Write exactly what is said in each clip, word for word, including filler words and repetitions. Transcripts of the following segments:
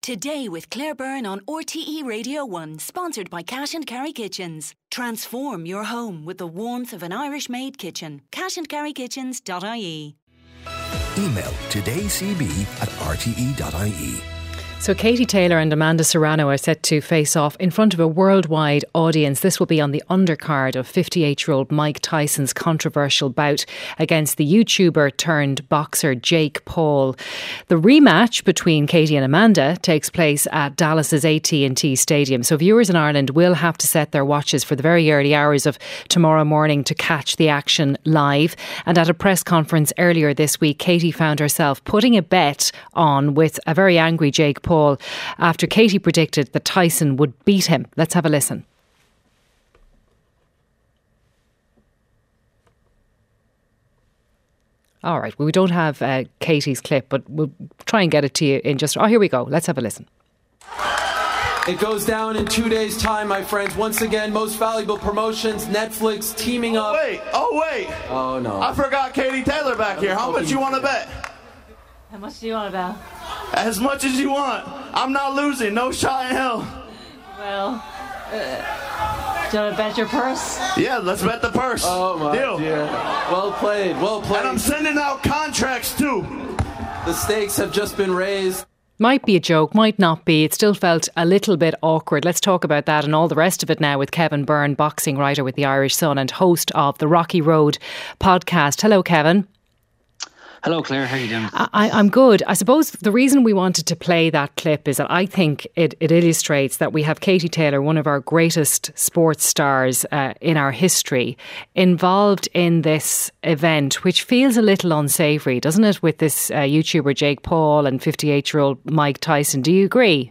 Today with Claire Byrne on R T E Radio one, sponsored by Cash and Carry Kitchens. Transform your home with the warmth of an Irish-made kitchen. cash and carry kitchens dot I E. Email todaycb at r t e dot i e. So Katie Taylor and Amanda Serrano are set to face off in front of a worldwide audience. This will be on the undercard of fifty-eight-year-old Mike Tyson's controversial bout against the YouTuber turned boxer Jake Paul. The rematch between Katie and Amanda takes place at Dallas's A T and T Stadium. So viewers in Ireland will have to set their watches for the very early hours of tomorrow morning to catch the action live. And at a press conference earlier this week, Katie found herself putting a bet on with a very angry Jake Paul after Katie predicted that Tyson would beat him. Let's have a listen. All right, well, we don't have uh, Katie's clip, but we'll try and get it to you in just... Oh, here we go. Let's have a listen. It goes down in two days' time, my friends. Once again, Most Valuable Promotions, Netflix teaming up. Oh, wait. Oh, wait. Oh, no. I forgot Katie Taylor back here. How much you want to bet? How much do you want to bet? As much as you want. I'm not losing. No shot in hell. Well, uh, do you want to bet your purse? Yeah, let's bet the purse. Oh, my Deal. dear. Well played. Well played. And I'm sending out contracts, too. The stakes have just been raised. Might be a joke, might not be. It still felt a little bit awkward. Let's talk about that and all the rest of it now with Kevin Byrne, boxing writer with the Irish Sun and host of the Rocky Road podcast. Hello, Kevin. Hello, Claire. How are you doing? I, I'm good. I suppose the reason we wanted to play that clip is that I think it, it illustrates that we have Katie Taylor, one of our greatest sports stars uh, in our history, involved in this event, which feels a little unsavoury, doesn't it, with this uh, YouTuber Jake Paul and fifty-eight-year-old Mike Tyson. Do you agree?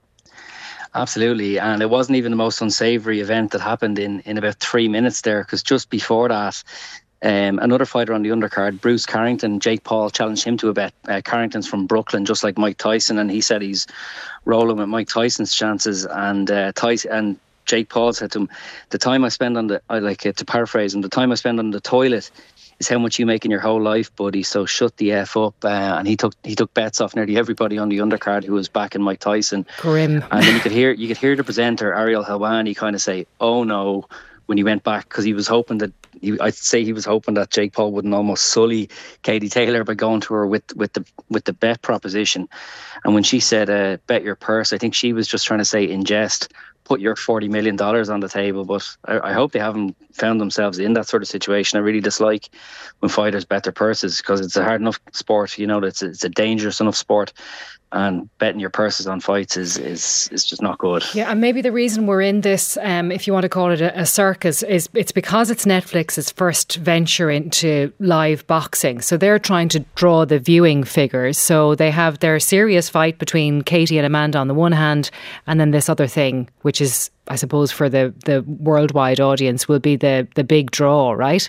Absolutely, and it wasn't even the most unsavoury event that happened in, in about three minutes there, because just before that, Um, another fighter on the undercard, Bruce Carrington, Jake Paul challenged him to a bet. Uh, Carrington's from Brooklyn, just like Mike Tyson, and he said he's rolling with Mike Tyson's chances. And uh, Tyson and Jake Paul said to him, "The time I spend on the, I like it to paraphrase him, the time I spend on the toilet is how much you make in your whole life, buddy. So shut the f up." Uh, and he took he took bets off nearly everybody on the undercard who was backing Mike Tyson. Grim. And then you could hear you could hear the presenter Ariel Helwani kind of say, "Oh no," when he went back, because he was hoping that. I'd say he was hoping that Jake Paul wouldn't almost sully Katie Taylor by going to her with, with the with the bet proposition. And when she said, uh, bet your purse, I think she was just trying to say in jest, put your forty million dollars on the table. But I, I hope they haven't found themselves in that sort of situation. I really dislike when fighters bet their purses, because it's a hard enough sport. You know, it's a, it's a dangerous enough sport. And betting your purses on fights is, is, is just not good. Yeah, and maybe the reason we're in this, um, if you want to call it a, a circus, is it's because it's Netflix's first venture into live boxing. So they're trying to draw the viewing figures. So they have their serious fight between Katie and Amanda on the one hand, and then this other thing, which is, I suppose, for the, the worldwide audience, will be the, the big draw, right?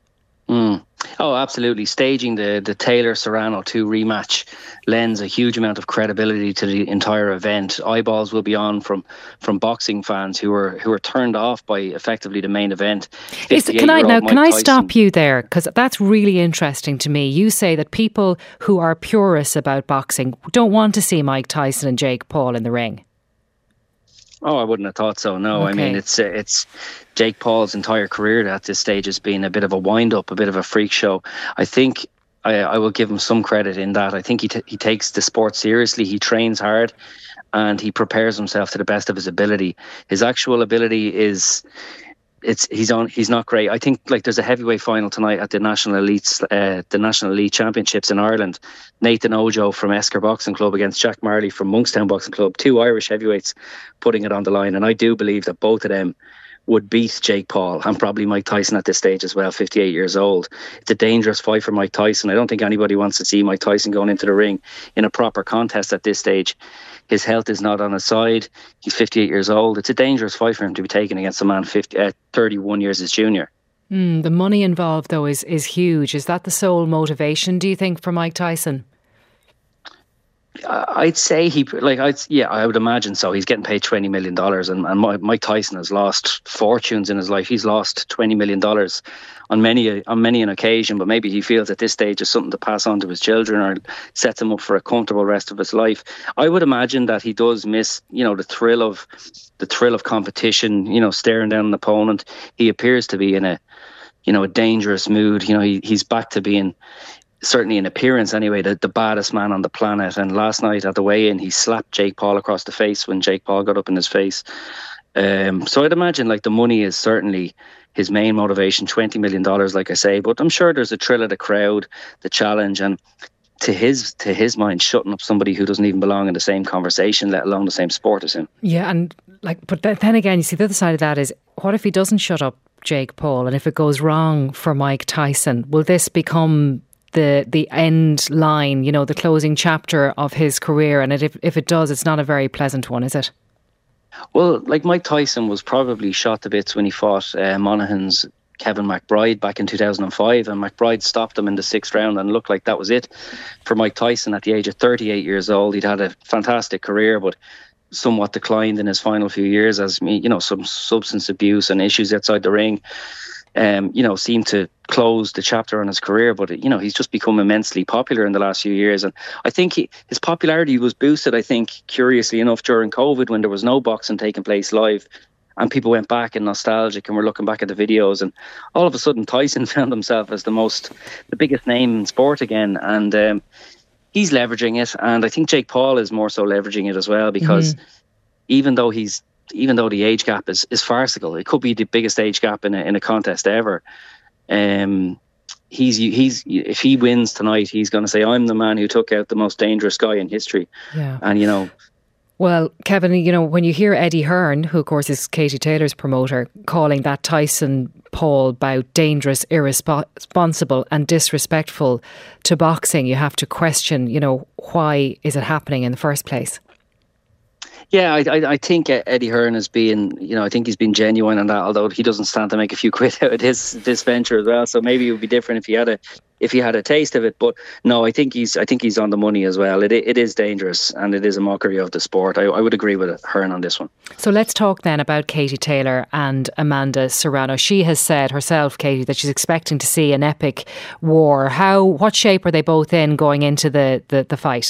Mm. Oh, absolutely. Staging the, the Taylor-Serrano two rematch lends a huge amount of credibility to the entire event. Eyeballs will be on from, from boxing fans who are who are turned off by effectively the main event. Is, can I now? Mike Can I Tyson, stop you there, because that's really interesting to me. You say that people who are purists about boxing don't want to see Mike Tyson and Jake Paul in the ring. Oh, I wouldn't have thought so. No, okay. I mean it's uh, it's Jake Paul's entire career at this stage has been a bit of a wind up, a bit of a freak show. I think I, I will give him some credit in that. I think he t- he takes the sport seriously. He trains hard, and he prepares himself to the best of his ability. His actual ability is. It's he's on. He's not great. I think like there's a heavyweight final tonight at the National Elite, uh, the National Elite Championships in Ireland. Nathan Ojo from Esker Boxing Club against Jack Marley from Monkstown Boxing Club. Two Irish heavyweights putting it on the line, and I do believe that both of them would beat Jake Paul and probably Mike Tyson at this stage as well. fifty-eight years old. It's a dangerous fight for Mike Tyson. I don't think anybody wants to see Mike Tyson going into the ring in a proper contest at this stage. His health is not on his side. He's fifty-eight years old. It's a dangerous fight for him to be taken against a man fifty, uh, thirty-one years his junior. Mm, the money involved, though, is, is huge. Is that the sole motivation, do you think, for Mike Tyson? I'd say he like I'd yeah I would imagine so. He's getting paid twenty million dollars, and and Mike Tyson has lost fortunes in his life. He's lost twenty million dollars on many on many an occasion, but maybe he feels at this stage is something to pass on to his children or sets him up for a comfortable rest of his life. I would imagine that he does miss you know the thrill of the thrill of competition. You know, staring down an opponent. He appears to be in a you know a dangerous mood. You know, he he's back to being, certainly in appearance anyway, the, the baddest man on the planet. And last night at the weigh-in, he slapped Jake Paul across the face when Jake Paul got up in his face. Um, so I'd imagine like the money is certainly his main motivation, twenty million dollars, like I say. But I'm sure there's a thrill of the crowd, the challenge, and to his to his mind, shutting up somebody who doesn't even belong in the same conversation, let alone the same sport as him. Yeah, and like, but then again, you see the other side of that is, what if he doesn't shut up Jake Paul, and if it goes wrong for Mike Tyson, will this become the the end line, you know, the closing chapter of his career? And it, if, if it does, it's not a very pleasant one, is it? Well, like Mike Tyson was probably shot to bits when he fought uh, Monaghan's Kevin McBride back in two thousand five, and McBride stopped him in the sixth round, and looked like that was it for Mike Tyson at the age of thirty-eight years old. He'd had a fantastic career, but somewhat declined in his final few years as, you know, some substance abuse and issues outside the ring Um, you know, seemed to close the chapter on his career. But, you know, he's just become immensely popular in the last few years. And I think he, his popularity was boosted, I think, curiously enough, during COVID, when there was no boxing taking place live. And people went back and nostalgic and were looking back at the videos. And all of a sudden, Tyson found himself as the most, the biggest name in sport again. And um, he's leveraging it. And I think Jake Paul is more so leveraging it as well, because mm-hmm. even though he's, even though the age gap is, is farcical, it could be the biggest age gap in a, in a contest ever. Um, he's he's if he wins tonight, he's going to say, "I'm the man who took out the most dangerous guy in history." Yeah. And you know, well, Kevin, you know, when you hear Eddie Hearn, who of course is Katie Taylor's promoter, calling that Tyson Paul bout dangerous, irresponsible and disrespectful to boxing, you have to question, you know, why is it happening in the first place? Yeah, I, I I think Eddie Hearn has been, you know, I think he's been genuine on that, although he doesn't stand to make a few quid out of this this venture as well. So maybe it would be different if he had a if he had a taste of it. But no, I think he's I think he's on the money as well. It it is dangerous, and it is a mockery of the sport. I, I would agree with Hearn on this one. So let's talk then about Katie Taylor and Amanda Serrano. She has said herself, Katie, that she's expecting to see an epic war. How what shape are they both in going into the the, the fight?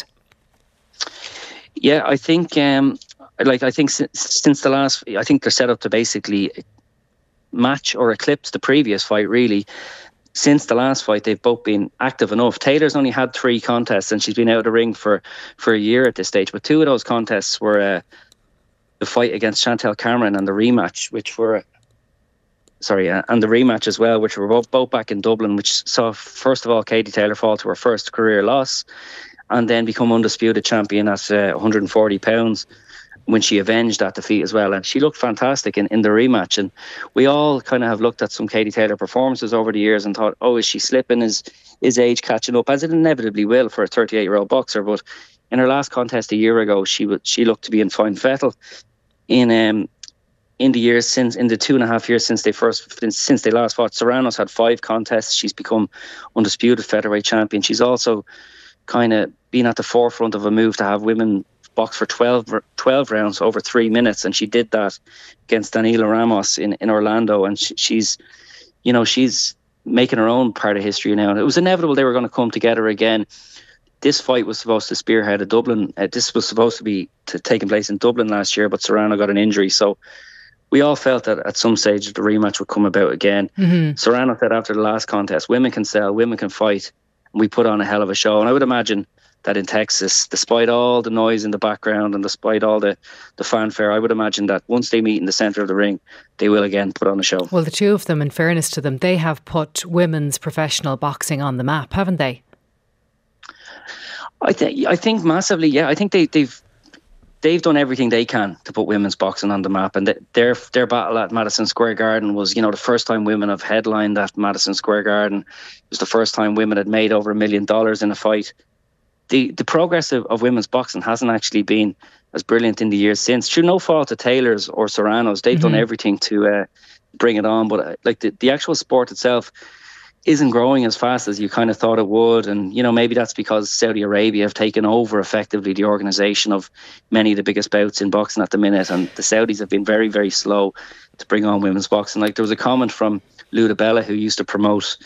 Yeah, I think, um, like, I think since, since the last, I think they're set up to basically match or eclipse the previous fight, really. Since the last fight, they've both been active enough. Taylor's only had three contests, and she's been out of the ring for, for a year at this stage. But two of those contests were uh, the fight against Chantel Cameron and the rematch, which were, sorry, uh, and the rematch as well, which were both, both back in Dublin, which saw, first of all, Katie Taylor fall to her first career loss, and then become undisputed champion at uh, one hundred forty pounds when she avenged that defeat as well. And she looked fantastic in, in the rematch. And we all kind of have looked at some Katie Taylor performances over the years and thought, oh, is she slipping? Is, is age catching up? As it inevitably will for a thirty-eight-year-old boxer. But in her last contest a year ago, she w- she looked to be in fine fettle. In um in the years since, in the two and a half years since they first, since they last fought, Serrano's had five contests. She's become undisputed featherweight champion. She's also kind of been at the forefront of a move to have women box for twelve, twelve rounds over three minutes. And she did that against Daniela Ramos in, in Orlando. And she, she's, you know, she's making her own part of history now. And it was inevitable they were going to come together again. This fight was supposed to spearhead a Dublin. Uh, this was supposed to be to, taking place in Dublin last year, but Serrano got an injury. So we all felt that at some stage the rematch would come about again. Mm-hmm. Serrano said after the last contest, women can sell, women can fight. We put on a hell of a show. And I would imagine that in Texas, despite all the noise in the background and despite all the, the fanfare, I would imagine that once they meet in the centre of the ring, they will again put on a show. Well, the two of them, in fairness to them, they have put women's professional boxing on the map, haven't they? I think I think massively, yeah. I think they, they've they've done everything they can to put women's boxing on the map, and their their battle at Madison Square Garden was, you know, the first time women have headlined at Madison Square Garden. It was the first time women had made over a million dollars in a fight. The the progress of, of women's boxing hasn't actually been as brilliant in the years since. Through no fault of Taylor's or Serrano's, they've mm-hmm. done everything to uh, bring it on. But uh, like the, the actual sport itself, isn't growing as fast as you kind of thought it would. And, you know, maybe that's because Saudi Arabia have taken over effectively the organisation of many of the biggest bouts in boxing at the minute. And the Saudis have been very, very slow to bring on women's boxing. Like, there was a comment from Luda Bella, who used to promote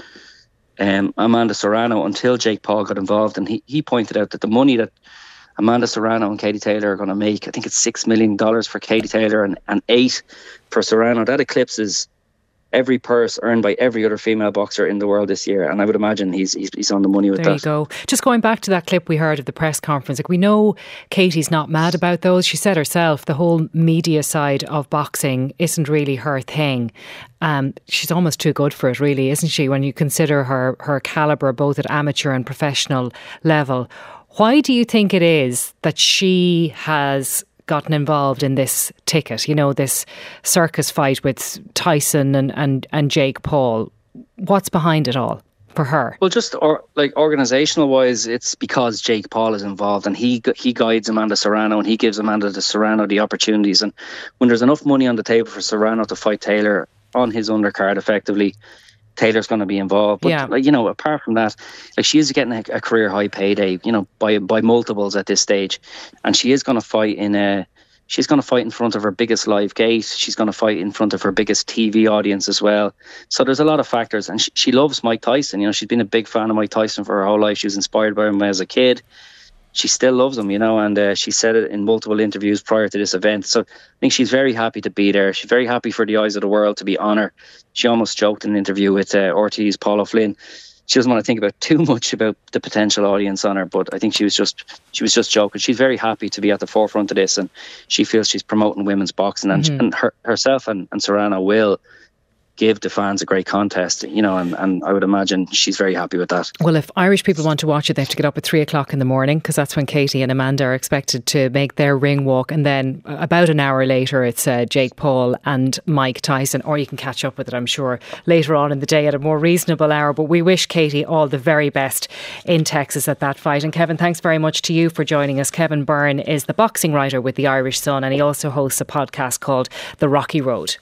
um, Amanda Serrano until Jake Paul got involved. And he, he pointed out that the money that Amanda Serrano and Katie Taylor are going to make, I think it's six million dollars for Katie Taylor and, and eight for Serrano. That eclipses every purse earned by every other female boxer in the world this year, and I would imagine he's he's, he's on the money with there that. There you go. Just going back to that clip we heard of the press conference, like, we know Katie's not mad about those. She said herself the whole media side of boxing isn't really her thing. Um, she's almost too good for it, really, isn't she, when you consider her her calibre both at amateur and professional level. Why do you think it is that she has gotten involved in this ticket, you know, this circus fight with Tyson and, and, and Jake Paul? What's behind it all for her? Well, just or, like organisational wise, it's because Jake Paul is involved, and he he guides Amanda Serrano, and he gives Amanda the Serrano the opportunities. And when there's enough money on the table for Serrano to fight Taylor on his undercard effectively, Taylor's going to be involved. But, yeah. like, you know, apart from that, like, she is getting a, a career high payday, you know, by by multiples at this stage, and she is going to fight in a. She's going to fight in front of her biggest live gate. She's going to fight in front of her biggest T V audience as well. So there's a lot of factors, and she, she loves Mike Tyson. You know, she's been a big fan of Mike Tyson for her whole life. She was inspired by him as a kid. She still loves him, you know, and uh, she said it in multiple interviews prior to this event. So I think she's very happy to be there. She's very happy for the eyes of the world to be on her. She almost joked in an interview with uh, Ortiz, Paul O'Flynn. She doesn't want to think about too much about the potential audience on her, but I think she was just she was just joking. She's very happy to be at the forefront of this, and she feels she's promoting women's boxing, and, mm-hmm. and her, herself and, and Serrano will give the fans a great contest, you know, and, and I would imagine she's very happy with that. Well, if Irish people want to watch it, they have to get up at three o'clock in the morning, because that's when Katie and Amanda are expected to make their ring walk, and then about an hour later it's uh, Jake Paul and Mike Tyson, or you can catch up with it, I'm sure, later on in the day at a more reasonable hour. But we wish Katie all the very best in Texas at that fight. And Kevin, thanks very much to you for joining us. Kevin Byrne is the boxing writer with the Irish Sun, and he also hosts a podcast called The Rocky Road.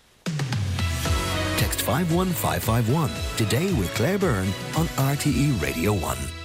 Text five one five five one today with Claire Byrne on R T E Radio one.